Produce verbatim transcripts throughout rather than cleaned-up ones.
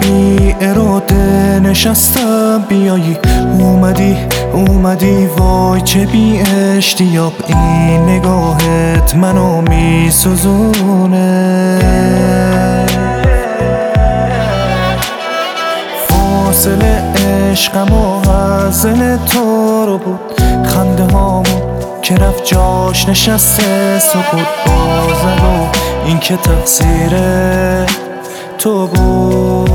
بی اراده نشستم بیایی، اومدی اومدی وای چه بی اشتیاق، این نگاهت منو می سوزونه. فاصله عشقم و هزل تو رو بود، خنده هامو که رفت جاش نشسته سکوت بازم و این که تقصیر تو بود.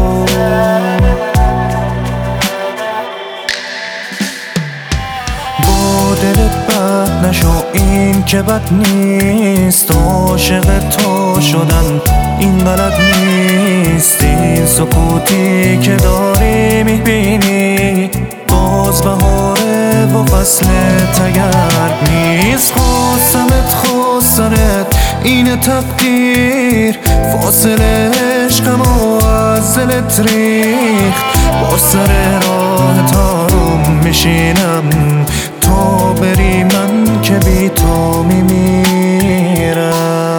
با دلت بد نشو، این که بد نیست، عاشق تو شدن این بلد نیست. این سکوتی که داری میبینی باز بهاره و فصل تگرگ نیست. خواستمت خواستنت این تقدیر، فاصله عشقم و از دلت ریخت. با سر راه تاروم میشینم تا بری، من که بی تو میمیرم.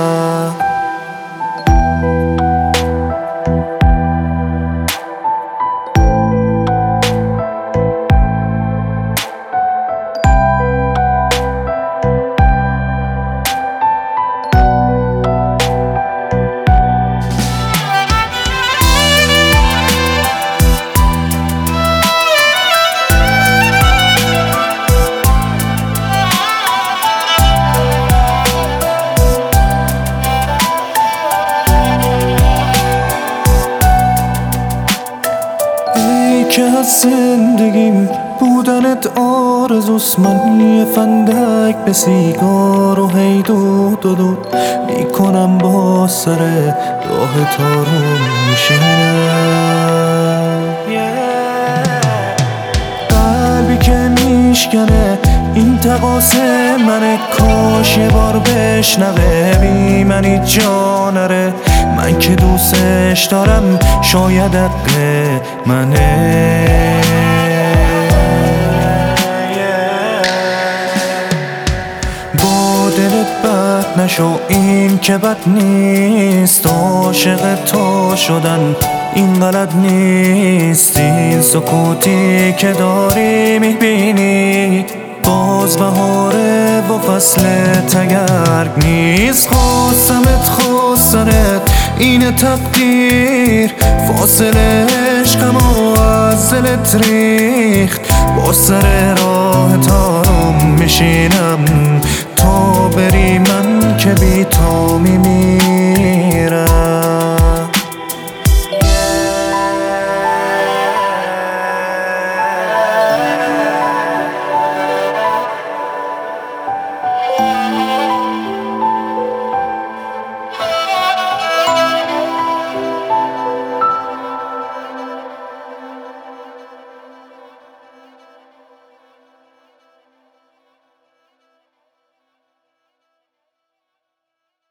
که از زندگیم بودنت آرزوست، من یه فندک به سیگار و هی دود دو دود میکنم، با سر راه تارو میشینم. قلبی که میشکنه این تقاسه منه، کاش یه بار بشنوه بی منی جا نره. من که دوستش دارم شاید حق منه. با دلت بد نشو، این که بد نیست، عاشق تو شدن این غلط نیست. این سکوتی که داری میبینی باز بهاره و فصل تگرگ نیست. خواستمت خواستنت این تقدیر، فاصله عشقم و از دلت ریخت. با سر راه تاروم میشینم تا بری، من که بی تو میمیرم.